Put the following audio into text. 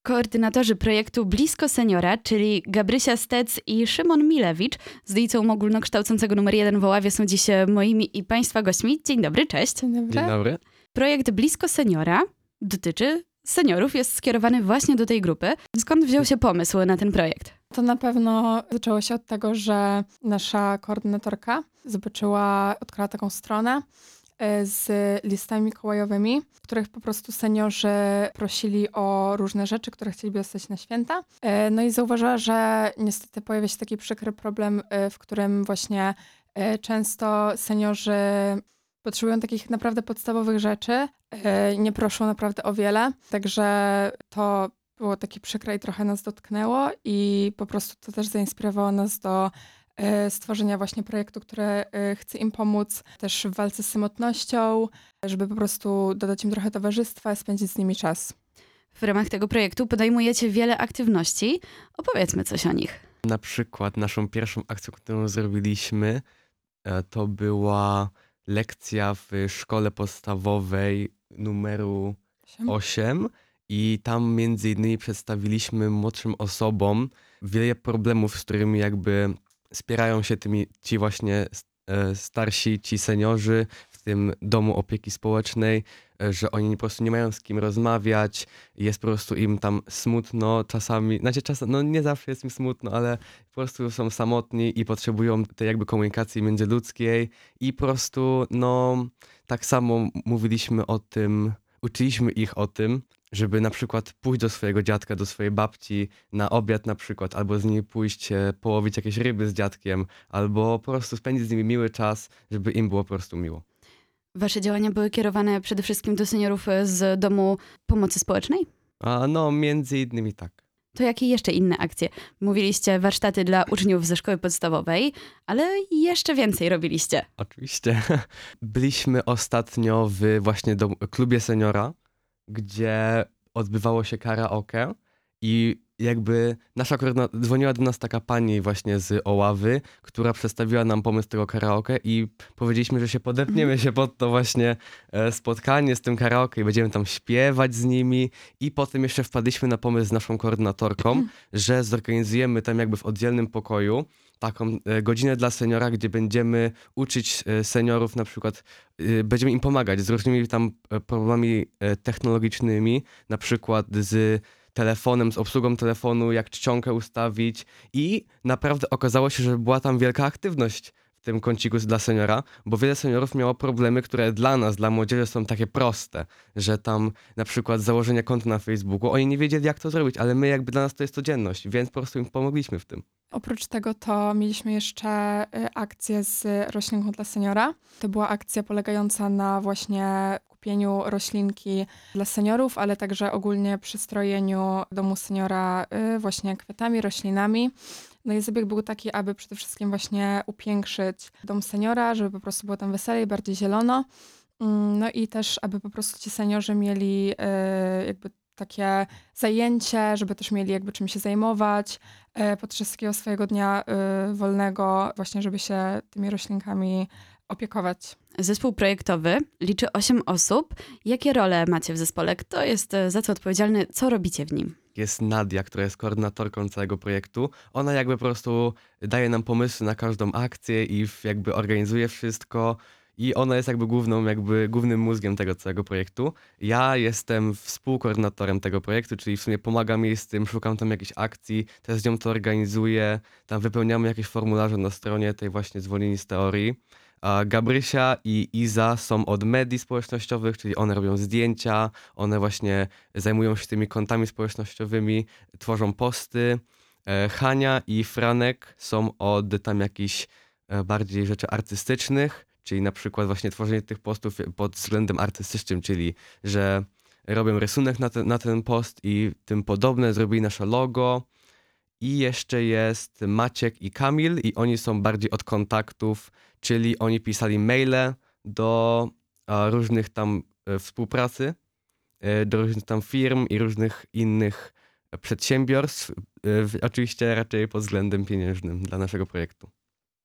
Koordynatorzy projektu Blisko Seniora, czyli Gabrysia Stec i Szymon Milewicz z liceum ogólnokształcącego nr 1 w Oławie są dziś moimi i Państwa gośćmi. Dzień dobry, cześć. Dzień dobry. Dzień dobry. Projekt Blisko Seniora dotyczy seniorów, jest skierowany właśnie do tej grupy. Skąd wziął się pomysł na ten projekt? To na pewno zaczęło się od tego, że nasza koordynatorka odkryła taką stronę z listami mikołajowymi, w których po prostu seniorzy prosili o różne rzeczy, które chcieliby dostać na święta. No i zauważyła, że niestety pojawia się taki przykry problem, w którym właśnie często seniorzy potrzebują takich naprawdę podstawowych rzeczy, nie proszą naprawdę o wiele, także to było takie przykre i trochę nas dotknęło i po prostu to też zainspirowało nas do stworzenia właśnie projektu, który chce im pomóc też w walce z samotnością, żeby po prostu dodać im trochę towarzystwa, spędzić z nimi czas. W ramach tego projektu podejmujecie wiele aktywności. Opowiedzmy coś o nich. Na przykład naszą pierwszą akcją, którą zrobiliśmy, to była lekcja w szkole podstawowej numeru 8 i tam między innymi przedstawiliśmy młodszym osobom wiele problemów, z którymi jakby spierają się ci właśnie starsi, ci seniorzy w tym domu opieki społecznej, że oni po prostu nie mają z kim rozmawiać, jest po prostu im tam smutno czasami, no nie zawsze jest im smutno, ale po prostu są samotni i potrzebują tej jakby komunikacji międzyludzkiej i po prostu no tak samo mówiliśmy o tym, uczyliśmy ich o tym, żeby na przykład pójść do swojego dziadka, do swojej babci na obiad na przykład, albo z nimi pójść połowić jakieś ryby z dziadkiem, albo po prostu spędzić z nimi miły czas, żeby im było po prostu miło. Wasze działania były kierowane przede wszystkim do seniorów z Domu Pomocy Społecznej? No, między innymi tak. To jakie jeszcze inne akcje? Mówiliście warsztaty dla uczniów ze szkoły podstawowej, ale jeszcze więcej robiliście. Oczywiście. Byliśmy ostatnio w właśnie klubie seniora, gdzie odbywało się karaoke i jakby dzwoniła do nas taka pani właśnie z Oławy, która przedstawiła nam pomysł tego karaoke i powiedzieliśmy, że się podepniemy się pod to właśnie spotkanie z tym karaoke i będziemy tam śpiewać z nimi i potem jeszcze wpadliśmy na pomysł z naszą koordynatorką, że zorganizujemy tam jakby w oddzielnym pokoju taką godzinę dla seniora, gdzie będziemy uczyć seniorów na przykład, będziemy im pomagać z różnymi tam problemami technologicznymi, na przykład z telefonem, z obsługą telefonu, jak czcionkę ustawić i naprawdę okazało się, że była tam wielka aktywność w tym kąciku dla seniora, bo wiele seniorów miało problemy, które dla nas, dla młodzieży są takie proste, że tam na przykład założenie konta na Facebooku, oni nie wiedzieli jak to zrobić, ale my jakby dla nas to jest codzienność, więc po prostu im pomogliśmy w tym. Oprócz tego to mieliśmy jeszcze akcję z roślinką dla seniora. To była akcja polegająca na właśnie kupieniu roślinki dla seniorów, ale także ogólnie przystrojeniu domu seniora właśnie kwiatami, roślinami. No i zabieg był taki, aby przede wszystkim właśnie upiększyć dom seniora, żeby po prostu było tam weselej, bardziej zielono. No i też, aby po prostu ci seniorzy mieli jakby takie zajęcie, żeby też mieli jakby czym się zajmować podczas takiego swojego dnia wolnego, właśnie żeby się tymi roślinkami opiekować. Zespół projektowy liczy 8 osób. Jakie role macie w zespole? Kto jest za co odpowiedzialny? Co robicie w nim? Jest Nadia, która jest koordynatorką całego projektu. Ona jakby po prostu daje nam pomysły na każdą akcję i jakby organizuje wszystko. I ona jest jakby głównym mózgiem tego całego projektu. Ja jestem współkoordynatorem tego projektu, czyli w sumie pomagam jej z tym, szukam tam jakichś akcji, też z nią to organizuję. Tam wypełniamy jakieś formularze na stronie tej właśnie Zwolnieni z teorii. A Gabrysia i Iza są od medii społecznościowych, czyli one robią zdjęcia, one właśnie zajmują się tymi kontami społecznościowymi, tworzą posty. Hania i Franek są od tam jakichś bardziej rzeczy artystycznych, czyli na przykład właśnie tworzenie tych postów pod względem artystycznym, czyli że robią rysunek na ten post i tym podobne, zrobili nasze logo. I jeszcze jest Maciek i Kamil i oni są bardziej od kontaktów, czyli oni pisali maile do różnych tam współpracy, do różnych tam firm i różnych innych przedsiębiorstw, oczywiście raczej pod względem pieniężnym dla naszego projektu.